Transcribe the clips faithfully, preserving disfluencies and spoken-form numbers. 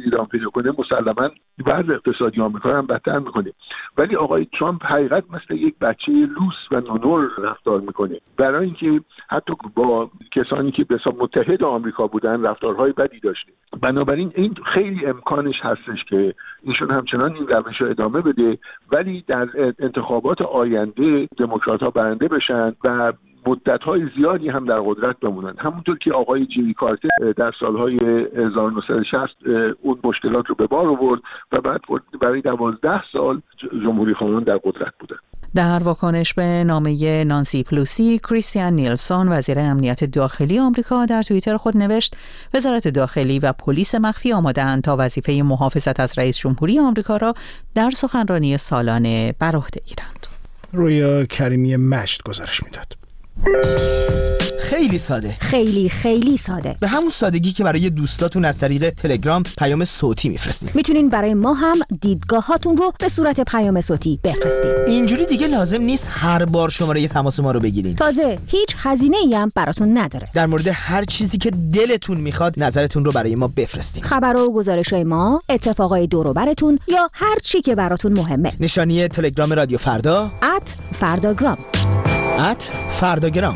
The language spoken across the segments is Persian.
ادامه پیدا کنه مسلماً وضع اقتصادی آمریکا هم بدتر میکنه. ولی آقای ترامپ حقیقت مثل یک بچه لوس و نونور رفتار میکنه، برای اینکه حتی با کسانی که به حساب متحد آمریکا بودن رفتارهای بدی داشته. بنابراین این خیلی امکانش هستش که ایشون همچنان این روش رو ادامه بده، ولی در انتخابات آینده دموکرات‌ها برنده بشن و مدت‌های زیادی هم در قدرت بمونن، همونطور که آقای جیمی کارتر در سالهای هزار و نهصد و شصت اون مشکلات رو به بار آورد و بعد برای دوازده سال جمهوری خواهان در قدرت بودن. در واکنش به نامه نانسی پلوسی، کریستیان نیلسون وزیر امنیت داخلی آمریکا در توییتر خود نوشت وزارت داخلی و پلیس مخفی آماده‌اند تا وظیفه محافظت از رئیس جمهوری آمریکا را در سخنرانی سالانه بر عهده گیرند. رویا کریمی مجد گزارش میداد. خیلی ساده، خیلی خیلی ساده، به همون سادگی که برای دوستاتون از طریق تلگرام پیام صوتی میفرستین. میتونین برای ما هم دیدگاهاتون رو به صورت پیام صوتی بفرستین. اینجوری دیگه لازم نیست هر بار شماره تماس ما رو بگیرین. تازه هیچ هزینه‌ای هم براتون نداره. در مورد هر چیزی که دلتون میخواد نظرتون رو برای ما بفرستین. خبر و گزارش‌های ما، اتفاقای دور و براتون یا هر چی که براتون مهمه. نشانی تلگرام رادیو فردا ات فرداگرام ات فرداگرام.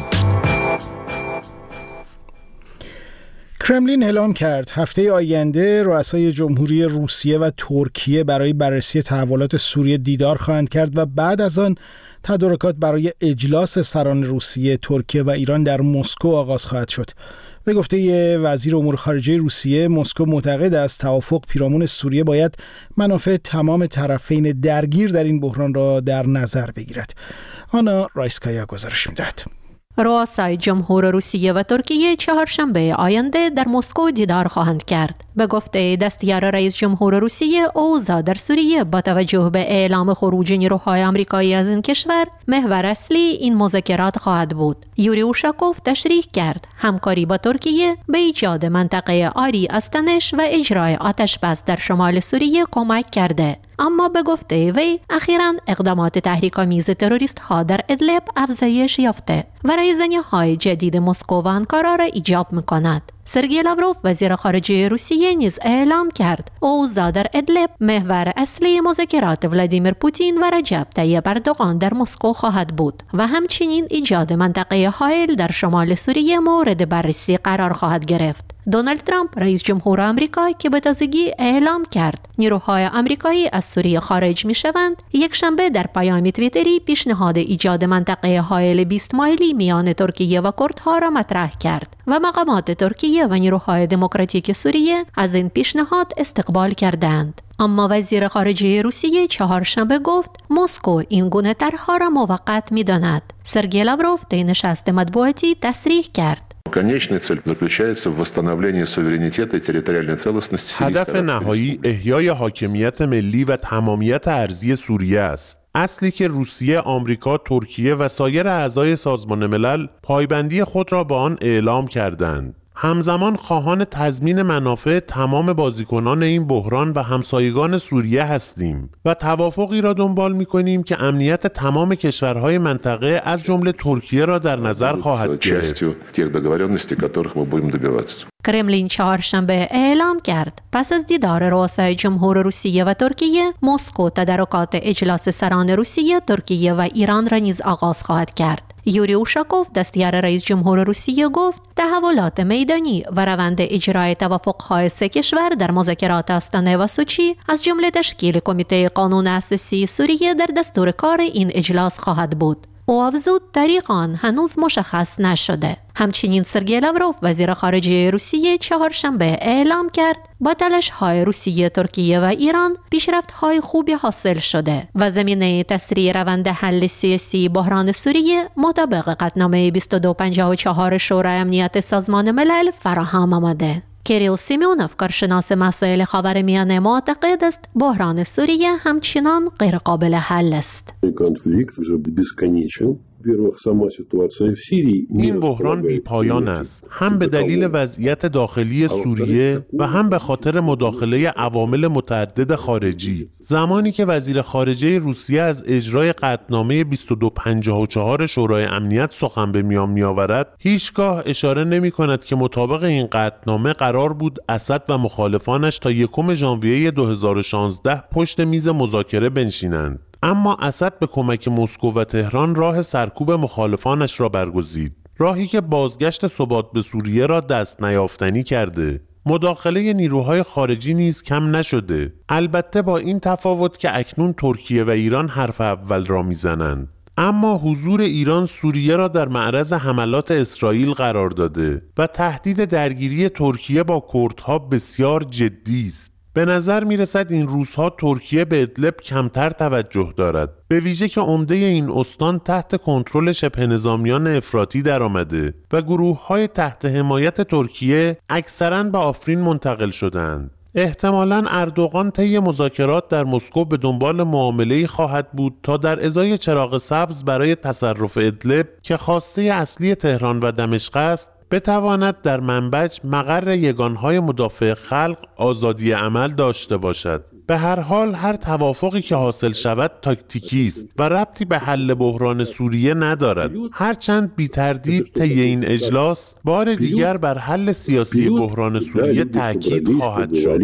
کرملین اعلام کرد هفته آینده رؤسای جمهوری روسیه و ترکیه برای بررسی تحولات سوریه دیدار خواهند کرد و بعد از آن تدارکات برای اجلاس سران روسیه، ترکیه و ایران در مسکو آغاز خواهد شد. به گفته وزیر امور خارجه روسیه، مسکو معتقد است توافق پیرامون سوریه باید منافع تمام طرفین درگیر در این بحران را در نظر بگیرد. آنا رایسکایا گزارش می‌دهد. رؤسای جمهور روسیه و ترکیه چهارشنبه آینده در مسکو دیدار خواهند کرد. به گفته دستیار رئیس جمهور روسیه، اوضاع در سوریه با توجه به اعلام خروج نیروهای آمریکایی از این کشور محور اصلی این مذاکرات خواهد بود. یوری اوشاکوف تشریح کرد همکاری با ترکیه به ایجاد منطقه عاری از تنش و اجرای آتش بس در شمال سوریه کمک کرده. اما به گفته وی اخیراً اقدامات تحریک‌آمیز تروریست‌ها در ادلب افزایش یافته و رایزنی‌های جدید مسکو و آنکارا را ایجاب می‌کند. سرگئی لاوروف وزیر خارجه روسیه نیز اعلام کرد اوضاع در ادلب محور اصلی مذاکرات ولادیمیر پوتین و رجب طیب اردوغان در مسکو خواهد بود و همچنین ایجاد منطقه حائل در شمال سوریه مورد بررسی قرار خواهد گرفت. دونالد ترامپ رئیس جمهور آمریکا که به تازگی اعلام کرد نیروهای آمریکایی از سوریه خارج می‌شوند، یک شنبه در پیام توییتری پیشنهاد ایجاد منطقه حائل بیست مایلی میان ترکیه و کردها را مطرح کرد و مقامات ترکیه و نیروهای دموکراتیک سوریه از این پیشنهاد استقبال کردند. اما وزیر خارجه روسیه چهارشنبه گفت مسکو این گونه طرح‌ها را موقت می‌داند. سرگئی لاوروف در نشست مطبوعاتی تصریح کرد Конечная цель заключается в восстановлении суверенитета и территориальной целостности. هدف نهایی احیای حاکمیت ملی و تمامیت ارضی سوریه است. اصلی که روسیه، آمریکا، ترکیه و سایر اعضای سازمان ملل پایبندی خود را به آن اعلام کردند. همزمان خواهان تضمین منافع تمام بازیکنان این بحران و همسایگان سوریه هستیم و توافقی را دنبال می‌کنیم که امنیت تمام کشورهای منطقه از جمله ترکیه را در نظر خواهد گرفت. کرملین چهارشنبه اعلام کرد پس از دیدار رؤسای جمهور روسیه و ترکیه، مسکو تدارکات اجلاس سران روسیه، ترکیه و ایران را نیز آغاز خواهد کرد. یوری اوشاکوف دستیار رئیس جمهور روسیه گفت تحولات میدانی و روند اجرای توافق‌های سه کشور در مذاکرات آستانه و سوچی از جمله تشکیل کمیته قانون اساسی سوریه در دستور کار این اجلاس خواهد بود. او افزود تاریخ آن هنوز مشخص نشده. همچنین سرگئی لاوروف وزیر خارجه روسیه چهارشنبه اعلام کرد با تلاش‌های روسیه، ترکیه و ایران پیشرفت‌های خوبی حاصل شده و زمینه تسریع روند حل سیاسی بحران سوریه مطابق قطعنامه بیست و دو پنجاه و چهار شورای امنیت سازمان ملل فراهم آمده. کریل سیمونوف کارشناس مسائل خاورمیانه معتقد است بحران سوریه همچنان غیر قابل حل است. این بحران بی پایان است، هم به دلیل وضعیت داخلی سوریه و هم به خاطر مداخله عوامل متعدد خارجی. زمانی که وزیر خارجه روسیه از اجرای قطعنامه بیست و دو پنجاه و چهار شورای امنیت سخن به میان می‌آورد، هیچگاه اشاره نمی‌کند که مطابق این قطعنامه قرار بود اسد و مخالفانش تا یکم ژانویه دو هزار و شانزده پشت میز مذاکره بنشینند. اما اسد به کمک مسکو و تهران راه سرکوب مخالفانش را برگزید، راهی که بازگشت ثبات به سوریه را دست نیافتنی کرده. مداخله نیروهای خارجی نیز کم نشده، البته با این تفاوت که اکنون ترکیه و ایران حرف اول را میزنند. اما حضور ایران سوریه را در معرض حملات اسرائیل قرار داده و تهدید درگیری ترکیه با کردها بسیار جدی است. به نظر می رسد این روزها ترکیه به ادلب کمتر توجه دارد، به ویژه که عمده این استان تحت کنترل شبه نظامیان افراطی درآمده و گروه‌های تحت حمایت ترکیه اکثراً به آفرین منتقل شدند. احتمالاً اردوغان طی مذاکرات در مسکو به دنبال معامله‌ای خواهد بود تا در ازای چراغ سبز برای تصرف ادلب که خواسته اصلی تهران و دمشق است، بتواند در منبج مقر یگانهای مدافع خلق آزادی عمل داشته باشد. به هر حال هر توافقی که حاصل شود تاکتیکی است و ربطی به حل بحران سوریه ندارد، هرچند بی تردید طی این اجلاس بار دیگر بر حل سیاسی بحران سوریه تاکید خواهد شد.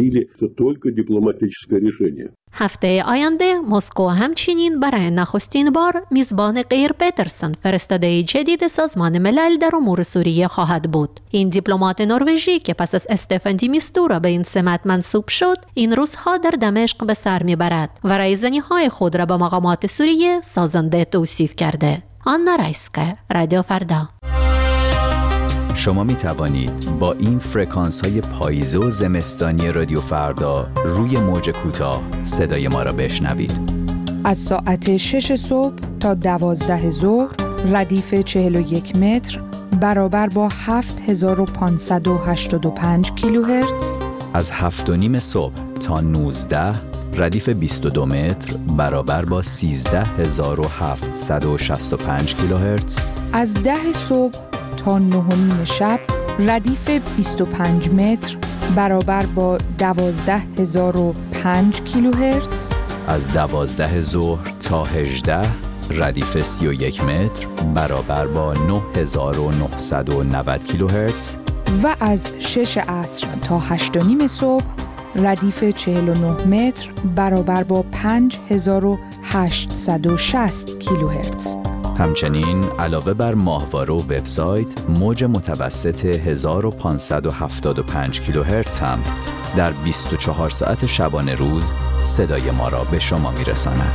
هفته آینده مسکو همچنین برای نخستین بار میزبان غیر پترسن فرستاده جدید سازمان ملل در امور سوریه خواهد بود. این دیپلمات نروژی که پس از استفان دی میستورا به این سمت منصوب شد، این روزها در دمشق به سر میبرد و رایزنی‌های خود را به مقامات سوریه سازنده توصیف کرده. آنا رایسکا، رادیو فردا. شما می توانید با این فرکانس های پاییزه و زمستانی رادیو فردا روی موج کوتاه صدای ما را بشنوید. از ساعت شش صبح تا دوازده ظهر ردیف چهل و یک متر برابر با هفت هزار و پانصد و هشتاد و پنج کیلوهرتز. از هفت و نیم صبح تا نوزده ردیف بیست و دو متر برابر با سیزده هزار و هفتصد و شصت و پنج کیلوهرتز. از ده صبح تا نه و نیم شب ردیف بیست و پنج متر برابر با دوازده هزار و پنج کیلوهرتز. از دوازده ظهر تا هجده ردیف سی و یک متر برابر با نه هزار و نهصد و نود کیلوهرتز. و از شش عصر تا هشت و نیم صبح ردیف چهل و نه متر برابر با پنج هزار و هشتصد و شصت کیلوهرتز. همچنین علاوه بر ماهواره و وبسایت، موج متوسط هزار و پانصد و هفتاد و پنج کیلوهرتز هم در بیست و چهار ساعت شبانه روز صدای ما را به شما میرساند.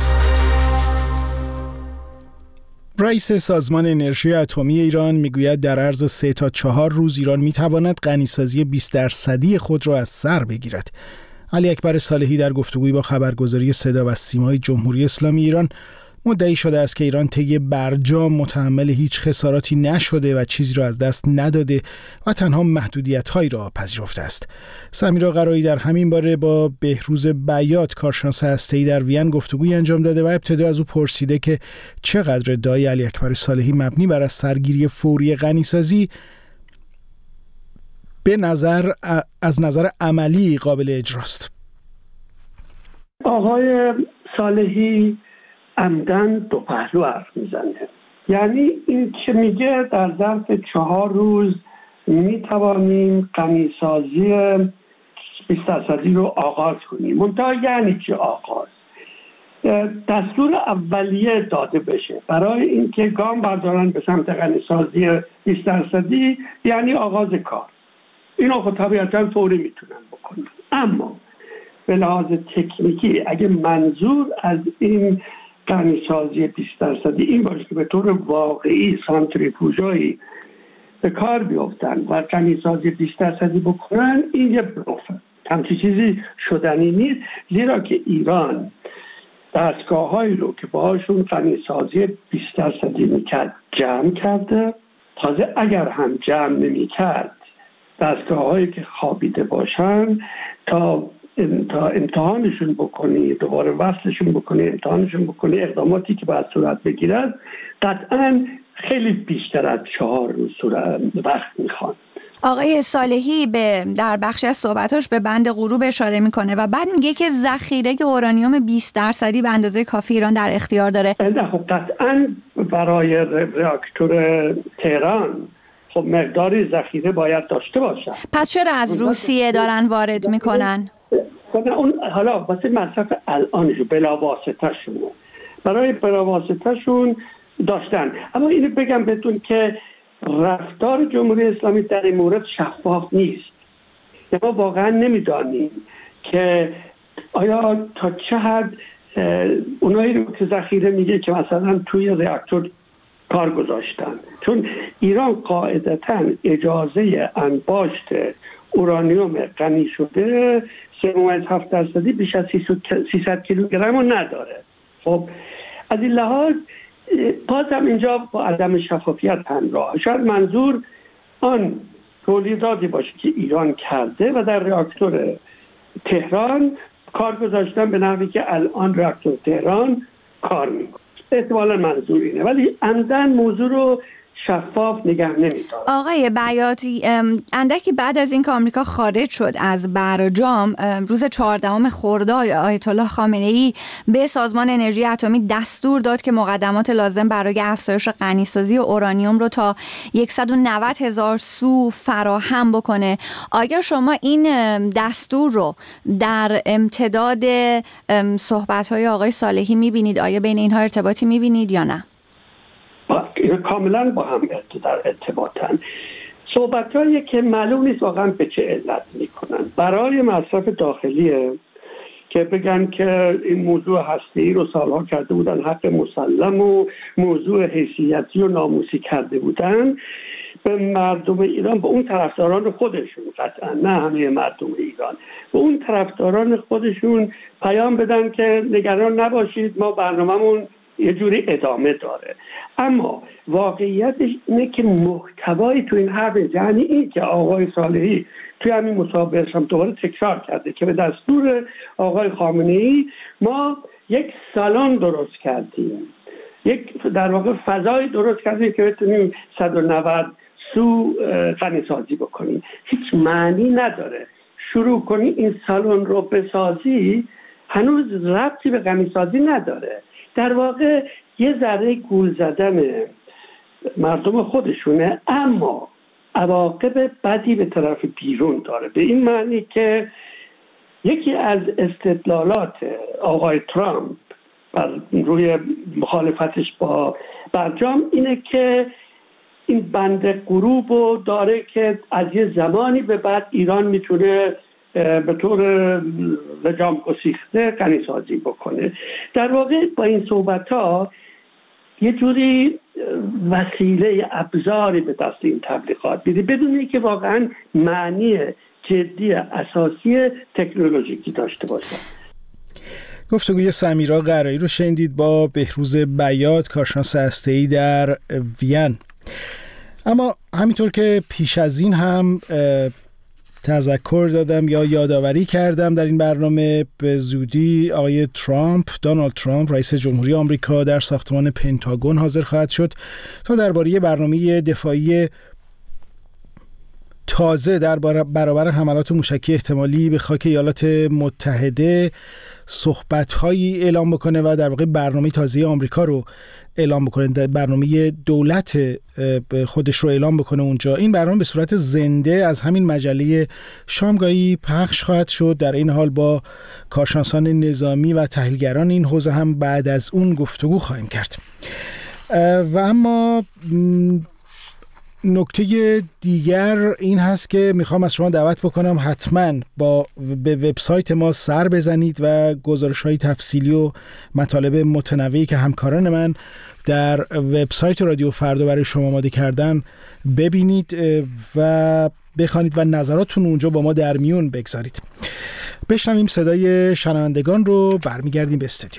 رئیس سازمان انرژی اتمی ایران میگوید در عرض سه تا چهار روز ایران میتواند غنیسازی بیست درصدی خود را از سر بگیرد. علی اکبر صالحی در گفتگویی با خبرگزاری صدا و سیمای جمهوری اسلامی ایران مدعی شده است که ایران طی برجام متحمل هیچ خساراتی نشده و چیزی را از دست نداده و تنها محدودیت‌هایی را پذیرفته است. سمیرا قرایی در همین باره با بهروز بیات، کارشناس هسته‌ای در وین، گفتگویی انجام داده و ابتدا از او پرسیده که چقدر ادعای علی اکبر صالحی مبنی بر از سرگیری فوری غنیسازی به نظر از نظر عملی قابل اجراست. آقای صالحی عمدن دو پهلو حرف میزنه. یعنی این که میگه در ظرف چهار روز میتوانیم غنیسازی بیست درصدی رو آغاز کنیم. منتها یعنی چه آغاز؟ دستور اولیه داده بشه برای اینکه گام بردارن به سمت غنیسازی بیست درصدی، یعنی آغاز کار. اینو خب طبیعتا فوری میتونن بکنن. اما به لحاظ تکنیکی اگه منظور از این غنیسازی بیست درصدی این باشه که به طور واقعی سانتریفوژایی به کار بیفتن و غنیسازی بیست درصدی بکنن، این یه بلوفه. همچین چیزی شدنی نیست، زیرا که ایران دستگاه‌هایی رو که باهاشون غنیسازی بیست درصدی میکرد جمع کرده. تازه اگر هم جمع نمیکرد، دستگاه‌هایی که خوابیده باشن تا تا امتحانشون بکنی، دوباره وصلشون بکنی، امتحانشون بکنی، اقداماتی که باید صورت بگیرد قطعا خیلی بیشتر از چهار روز صورت وقت میخوان. آقای صالحی به در بخشی از صحبتاش به بند غروب اشاره میکنه و بعد میگه که ذخیره اورانیوم بیست درصدی به اندازه کافی ایران در اختیار داره. نه خب قطعا برای راکتور تهران خب مقداری ذخیره باید داشته باشن. پس چرا از روسیه دارن وارد میکنن؟ اون حالا واسه مصرف الانشون بلاواسطه شون برای بلاواسطه شون داشتن. اما اینو بگم بهتون که رفتار جمهوری اسلامی در این مورد شفاف نیست. ما واقعا نمیدانیم که آیا تا چه حد اونایی رو که ذخیره میگه که مثلا توی reaktor کار گذاشتن، چون ایران قاعدتاً اجازه انباشت اورانیوم غنی شده سه ممیز هفت درصدی بیش از سیصد کیلوگرم رو نداره. خب از این لحاظ باز هم اینجا با عدم شفافیت همراه. شاید منظور آن تولیداتی باشه که ایران کرده و در reaktor تهران کار گذاشتن به نحوی که الان reaktor تهران کار میکنه. احتمالا منظور اینه، ولی عمدن موضوع رو شفاف نگه نمی‌داره. آقای بیاتی، اندکی بعد از این که آمریکا خارج شد از برجام، روز چهاردهم خرداد آیت الله خامنه‌ای به سازمان انرژی اتمی دستور داد که مقدمات لازم برای افزایش غنیسازی اورانیوم رو تا صد و نود هزار سو فراهم بکنه. آیا شما این دستور رو در امتداد صحبت‌های آقای صالحی می‌بینید؟ آیا بین اینها ارتباطی می‌بینید یا نه؟ کاملا با هم در ارتباطن. صحبت‌هایی که معلوم نیست واقعا به چه علت میکنن. برای مصرف داخلیه که بگن که این موضوع هسته‌ای رو سالها کرده بودن، حق مسلم و موضوع حیثیتی و ناموسی کرده بودن، به مردم ایران، به اون طرفداران خودشون، قطعا نه همه مردم ایران، به اون طرفداران خودشون پیام بدن که نگران نباشید، ما برنامه‌مون یه جوری ادامه داره. اما واقعیتش اینه که محتوایی تو این حرف، یعنی این که آقای صالحی توی همین مصاحبه‌اش هم دوباره تکرار کرده که به دستور آقای خامنه‌ای ما یک سالن درست کردیم، یک در واقع فضای درست کردیم که بتونیم صد و نود سو غنی‌سازی بکنیم. هیچ معنی نداره شروع کنی این سالن رو بسازی، هنوز ربطی به غنی‌سازی نداره. در واقع یه ذره گول زدن مردم خودشونه، اما عواقب بدی به طرف بیرون داره، به این معنی که یکی از استدلالات آقای ترامپ بر روی مخالفتش با برجام اینه که این بند غروب رو داره که از یه زمانی به بعد ایران میتونه به طور لجام گسیخته غنی‌سازی بکنه. در واقع با این صحبت‌ها یه جوری وسیله ابزاری به دست این تبلیغات میده بدون اینکه واقعا معنی جدی اساسی تکنولوژیکی داشته باشه. گفتگوی سمیرا قرایی رو شنیدید با بهروز بیات، کارشناس هسته‌ای در وین. اما همینطور که پیش از این هم تذکر دادم یا یادآوری کردم در این برنامه، به زودی آقای ترامپ، دونالد ترامپ رئیس جمهوری آمریکا در ساختمان پنتاگون حاضر خواهد شد تا درباره برنامه دفاعی تازه در برابر حملات موشکی احتمالی به خاک ایالات متحده صحبت‌هایی اعلام بکنه و در واقع برنامه تازه آمریکا رو اعلام بکنه، برنامه دولت خودش رو اعلام بکنه اونجا. این برنامه به صورت زنده از همین مجله شامگاهی پخش خواهد شد. در این حال با کارشناسان نظامی و تحلیلگران این حوزه هم بعد از اون گفتگو خواهیم کرد. و اما نکته دیگر این هست که میخوام از شما دعوت بکنم حتما با به وبسایت ما سر بزنید و گزارش‌های تفصیلی و مطالب متنوعی که همکاران من در وبسایت رادیو فردا برای شما آماده کردن ببینید و بخوانید و نظراتتون اونجا با ما در میون بگذارید. بشنویم صدای شنوندگان رو، برمیگردیم به استودیو.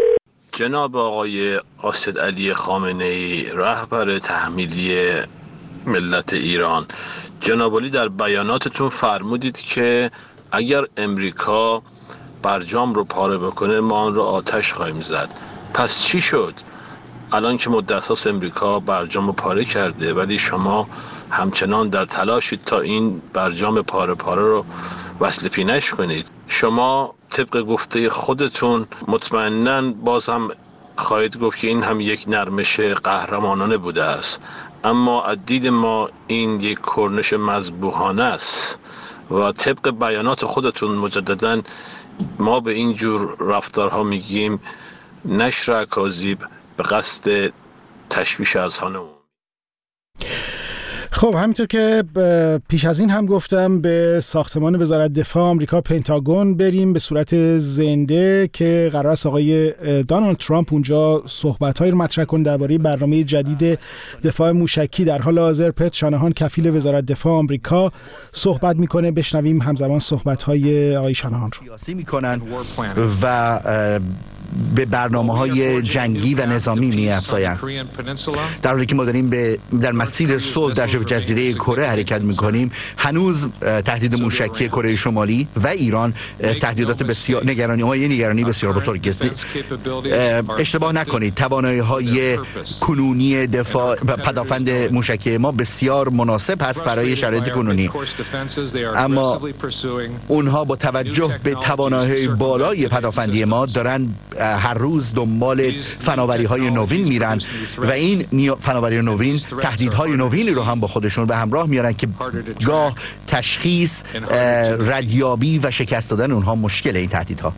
جناب آقای اسدعلی خامنه‌ای رهبر تحمیلی ملت ایران. جناب عالی در بیاناتتون فرمودید که اگر امریکا برجام رو پاره بکنه ما آن رو آتش خواهیم زد. پس چی شد؟ الان که مدت هاست امریکا برجام رو پاره کرده ولی شما همچنان در تلاشید تا این برجام پاره پاره رو وصل پینش کنید. شما طبق گفته خودتون مطمئناً باز هم خواهید گفت که این هم یک نرمش قهرمانانه بوده است، اما از دید ما این یک کرنش مذبوحانه است و طبق بیانات خودتون مجدداً ما به این جور رفتارها میگیم نشر اکاذیب به قصد تشویش اذهان عمومی. خب همینطور که پیش از این هم گفتم به ساختمان وزارت دفاع آمریکا پنتاگون بریم به صورت زنده که قرار است آقای دونالد ترامپ اونجا صحبت‌هایی رو مطرح کنه درباره برنامه جدید دفاع موشکی. در حال حاضر پت شانهان کفیل وزارت دفاع آمریکا صحبت میکنه. بشنویم همزمان صحبت‌های آقای شانهان رو. سیاسی میکنن و به برنامه‌های جنگی و نظامی می‌افزایند، در حالی که ما داریم به در مسیر صلح در جزیره کره حرکت می‌کنیم. هنوز تهدید موشکی کره شمالی و ایران تهدیدات بسیار نگرانی‌های نگرانی بسیار بزرگی است. اشتباه نکنید، توانایی‌های کنونی دفاع پدافند موشکی ما بسیار مناسب هست برای شرایط کنونی، اما اونها با توجه به توانایی‌های بالای پدافندی ما دارن هر روز دنبال فناوری‌های نوین میرن و این فناوری نوین تهدیدهای نوینی رو هم با خودشون به همراه میارن که گاه تشخیص، ردیابی و شکست دادن اونها مشکله. این تهدیدها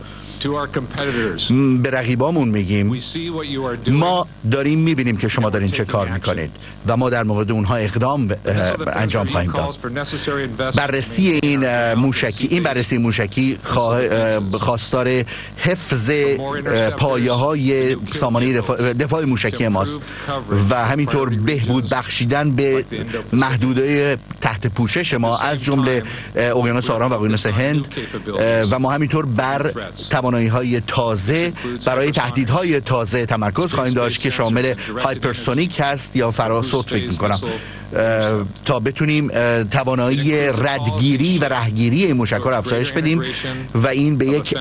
به رقیبامون میگیم ما داریم میبینیم که شما دارین چه کار میکنید و ما در مورد اونها اقدام انجام خواهیم داد. بررسی این موشکی این بررسی موشکی خواستار حفظ پایه های سامانه دفاع, دفاع موشکی ماست و همینطور بهبود بخشیدن به محدوده تحت پوشش ما از جمله اقیانوس آرام و اقیانوس هند و ما همینطور بر توانایی‌های تازه برای تهدیدهای تازه تمرکز خواهیم داشت که شامل هایپرسونیک هست یا فراسوت فکر می‌کنم تا بتونیم توانایی ردگیری و رهگیری این موشک‌ها رو افزایش بدیم و این به یک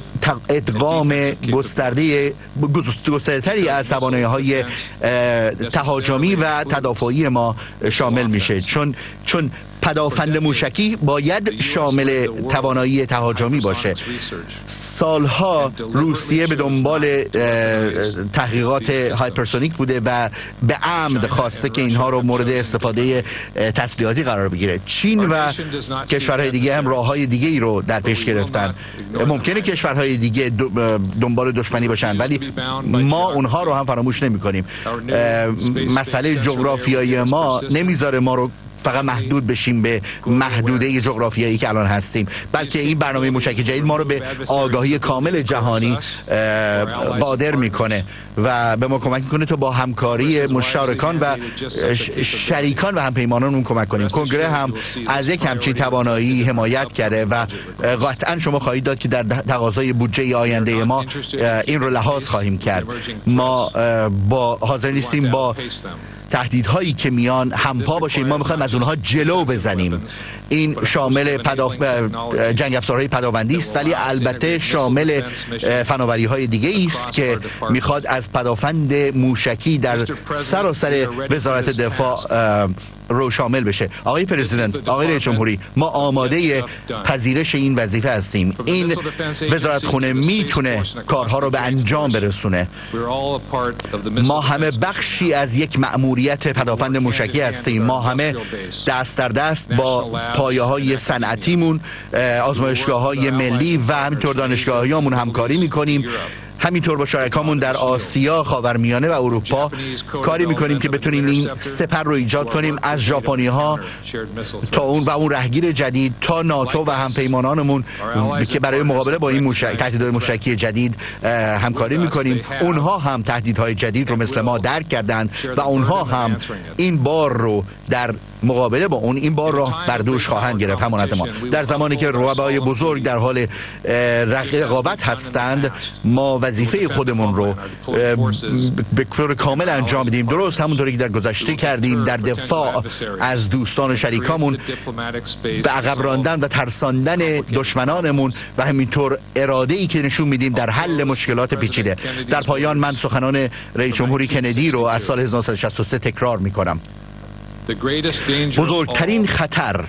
ادغام گسترده گسترده‌تری از توانایی‌های تهاجمی و تدافعی ما شامل میشه، چون چون پدافند موشکی باید شامل توانایی تهاجمی باشه. سالها روسیه به دنبال تحقیقات هایپرسونیک بوده و به عمد خواسته که اینها رو مورد استفاده تسلیحاتی قرار بگیره. چین و کشورهای دیگه هم راههای دیگه ای رو در پیش گرفتن. ممکنه کشورهای دیگه دنبال دشمنی باشن ولی ما اونها رو هم فراموش نمی کنیم. مسئله جغرافیایی ما نمیذاره ما رو فقط محدود بشیم به محدوده جغرافیایی که الان هستیم، بلکه این برنامه موشکی جدید ما رو به آگاهی کامل جهانی قادر میکنه و به ما کمک میکنه تا با همکاری مشترکان و شریکان و همپیمانانمون کمک کنیم. کنگره هم از یک همچین توانایی حمایت کرده و قطعا شما خواهید داد که در تقاضای بودجه آینده ما این رو لحاظ خواهیم کرد. ما با حاضر نیستیم با تهدیدهایی که میان همپا باشیم، ما میخوایم از اونها جلو بزنیم. این شامل پداف... جنگ افزارهای پدافندی است ولی البته شامل فناوری های دیگه است که میخواد از پدافند موشکی در سراسر وزارت دفاع رو شامل بشه. آقای پرزیدنت، آقای رئیس جمهوری، ما آماده پذیرش این وظیفه هستیم. این وزارت خونه میتونه کارها رو به انجام برسونه. ما همه بخشی از یک مأموریت پدافند موشکی هستیم. ما همه دست در دست با پایه‌های صنعتیمون، آزمایشگاه‌های ملی و همینطور دانشگاهیامون همکاری میکنیم. همینطور با شرکامون در آسیا، خاورمیانه و اروپا کاری میکنیم که بتونیم این سپر رو ایجاد کنیم، از ژاپنی‌ها تا اون و اون رهگیر جدید تا ناتو و همپیمانانمون که برای مقابله با این موشک تهدیدهای موشکی جدید همکاری میکنیم. اونها هم تهدیدهای جدید رو مثل ما درک کردن و اونها هم این بار رو در مقابله با اون این بار را بر دوش خواهند گرفت همانند ما. در زمانی که رقبای بزرگ در حال رقابت هستند، ما وظیفه خودمون رو به طور کامل انجام بدیم، درست همونطوری که در گذشته کردیم، در دفاع از دوستان و شریکامون، به عقب راندن و ترساندن دشمنانمون و همینطور اراده‌ای که نشون میدیم در حل مشکلات پیچیده. در پایان من سخنان رئیس جمهوری کندی رو از سال هزار و نهصد و شصت و سه تکرار میکنم. بزرگترین خطر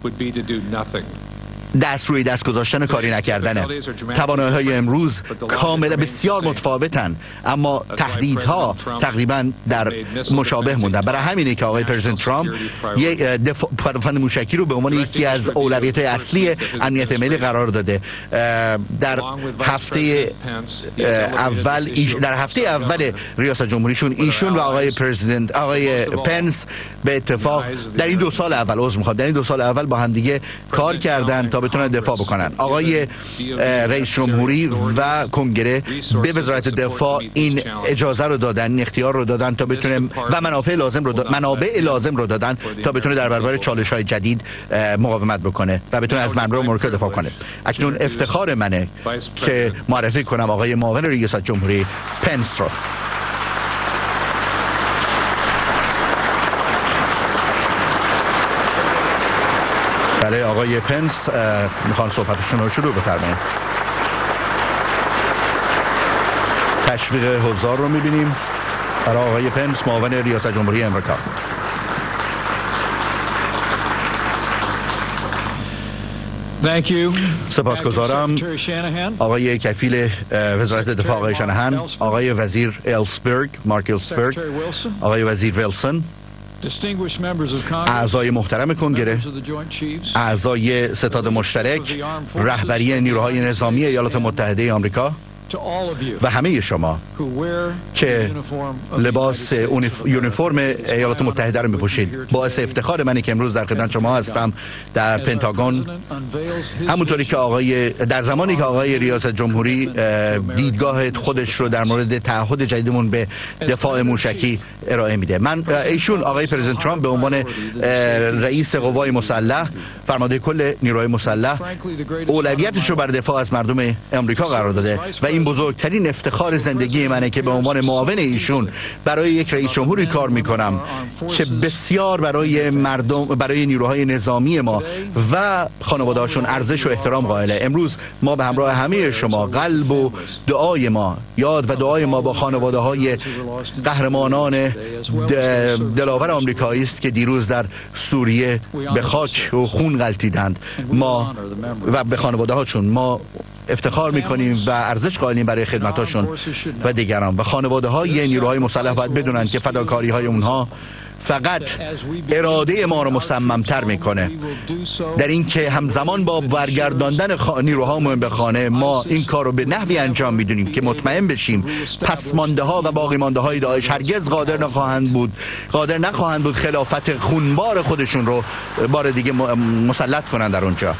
دست روی دست گذاشتن کاری نکردنه. توانایی‌های امروز کاملا بسیار متفاوتن، اما تهدیدها تقریبا در مشابه موندن. برای همینه که آقای پرزیدنت ترامپ یک دفاع فند موشکی رو به عنوان یکی از اولویت‌های اصلی امنیت ملی قرار داده. در هفته اول در هفته اول ریاست جمهوریشون ایشون و آقای پرزیدنت آقای پنس به اتفاق در این دو سال اول عذر می‌خوام در این دو سال اول با هم دیگه کار کردن تا بتونن دفاع بکنن. آقای رئیس جمهوری و کنگره به وزارت دفاع این اجازه رو دادن، این اختیار رو دادن تا بتونه و منافع لازم رو دادن، منابع لازم رو دادن تا بتونه در برابر چالش‌های جدید مقاومت بکنه و بتونه از منابع مملکت دفاع کنه. اکنون افتخار منه که معرفی کنم آقای معاون ریاست جمهوری پنس رو. بله، آقای پنس میخوان صحبتشون رو شروع بفرمایید. تشویق حضار رو میبینیم برای آقای پنس، معاون ریاست جمهوری امریکا. سپاسگزارم آقای کفیل وزارت دفاع آقای شانهان، آقای وزیر السبرگ مارک السبرگ، آقای وزیر ویلسون، اعضای محترم کنگره، اعضای ستاد مشترک، رهبری نیروهای نظامی ایالات متحده آمریکا و همه شما که لباس یونیفرم ایالات متحده رو می‌پوشید. باعث افتخار منه که امروز در خدمت شما هستم در پنتاگون، همونطوری که آقای در زمانی که آقای ریاست جمهوری دیدگاه خودش رو در مورد تعهد جدیدمون به دفاع موشکی ارائه میده. من ایشون آقای پرزیدنت ترامپ به عنوان رئیس قوای مسلح، فرمانده کل نیروهای مسلح، اولویتش رو بر دفاع از مردم آمریکا قرار داده و این بزرگترین افتخار زندگی منه که به عنوان معاون ایشون برای یک رئیس جمهوری کار میکنم که بسیار برای مردم، برای نیروهای نظامی ما و خانواده‌هاشون ارزش و احترام قائله. امروز ما به همراه همه شما قلب و دعای ما، یاد و دعای ما با خانواده‌های قهرمانان دلاور آمریکایی است که دیروز در سوریه به خاک و خون غلتیدند. ما و به خانواده‌هاشون ما افتخار میکنیم و ارزش قائلیم برای خدمتاشون و دیگران. و خانواده های نیروهای مسلح باید بدونن که فداکاری های اونها فقط اراده ما رو مصممتر میکنه در این که همزمان با برگرداندن خ... نیروهامون به خانه ما این کار رو به نحوی انجام میدونیم که مطمئن بشیم پسمانده ها و باقی مانده های داعش هرگز قادر نخواهند بود قادر نخواهند بود خلافت خونبار خودشون رو بار دیگه مسلط کنن در اونجا.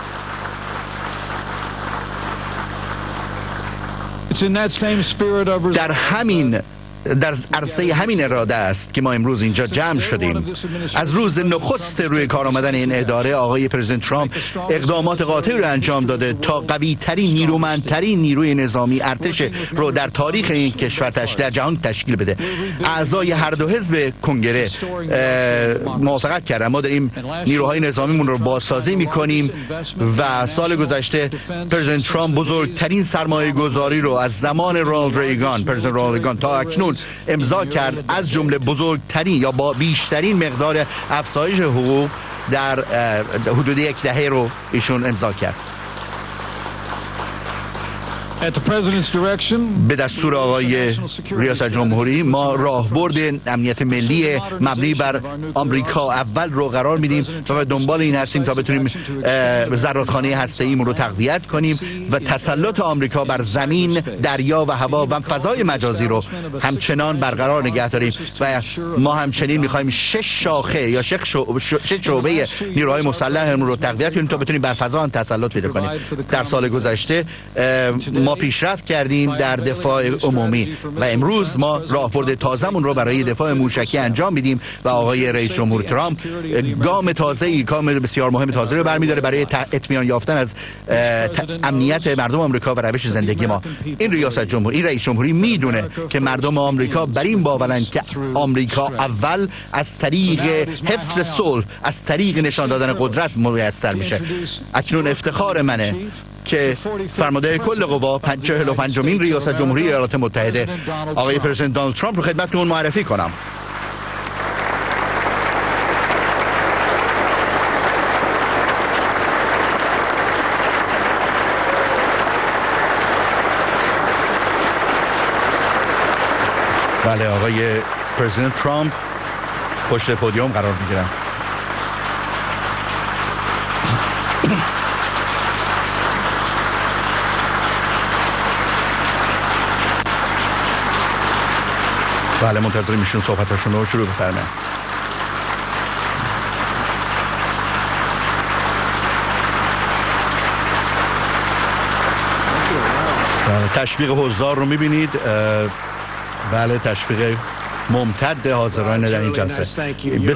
در همین در عرصه همین اراده است که ما امروز اینجا جمع شدیم. از روز نخست روی کار آمدن این اداره آقای پرزیدنت ترامپ اقدامات قاطعی رو انجام داده تا قوی ترین نیرومندترین نیروی نظامی ارتش رو در تاریخ این کشور در جهان تشکیل بده. اعضای هر دو حزب کنگره موافقت کردن ما داریم نیروهای نظامیمون رو بازسازی میکنیم و سال گذشته پرزیدنت ترامپ بزرگترین سرمایه گذاری رو از زمان رونالد ریگان پرزیدنت رونالد ریگان تا اکنون امضا کرد، از جمله بزرگترین یا با بیشترین مقدار افزایش حقوق در حدود یک دهه رو ایشون امضا کرد. به دستور آقای ریاست جمهوری ما راهبرد امنیت ملی مبنی بر آمریکا اول رو قرار میدیم و به دنبال این هستیم تا بتونیم زرادخانه هسته‌ایمون رو تقویت کنیم و تسلط آمریکا بر زمین، دریا و هوا و فضای مجازی رو همچنان برقرار نگه داریم و ما همچنین میخوایم شش شاخه یا شش شعبه نیروهای مسلحمون رو تقویت کنیم تا بتونیم بر فضا هم تسلط پیدا کنیم. در سال گذشته ما پیشرفت کردیم در دفاع عمومی و امروز ما راهبرد تازمون رو برای دفاع موشکی انجام میدیم و آقای رئیس جمهور ترامپ گام تازه‌ای، گام بسیار مهم تازه رو برمی‌داره برای اطمینان یافتن از امنیت مردم آمریکا و روش زندگی ما. این ریاست جمهوری، این رئیس جمهوری میدونه که مردم آمریکا بر این باورن که آمریکا اول از طریق حفظ صلح، از طریق نشان دادن قدرت میسر میشه. اکنون افتخار منه که فرمانده کل قوا چهل و پنجمین ریاست جمهوری ایالات متحده آقای پرزیدنت دونالد ترامپ رو خدمتتون معرفی کنم. بله، آقای پرزیدنت ترامپ پشت پودیوم قرار میگیرن. بله، منتظریم ایشون صحبتاشون رو شروع بفرمایند. تشویق حضار رو میبینید. بله، تشویق ممتد حاضران در این جلسه.